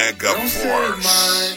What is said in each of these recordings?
Mega Force.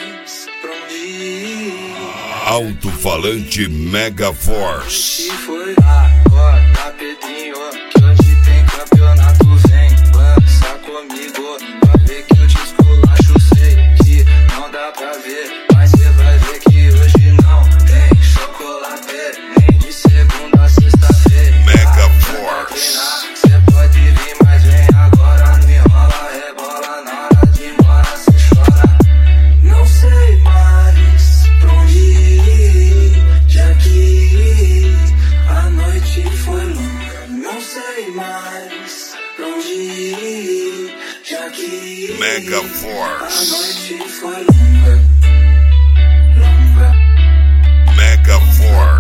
Alto-falante Mega Force. Foi na Pedrinho, que hoje tem campeonato, vem dança comigo, vai ver que eu te esculacho, sei que não dá pra ver, mas cê vai ver que hoje não tem chocolate, nem de segunda a sexta-feira. Mega Force. Cê pode vir, mas vem agora, não enrola, rebola, na hora de ir embora cê chora. Não sei mais pra onde ir, já que a noite foi longa. Não sei mais pra onde ir, já que Mega a Force. noite foi longa. Mega Force.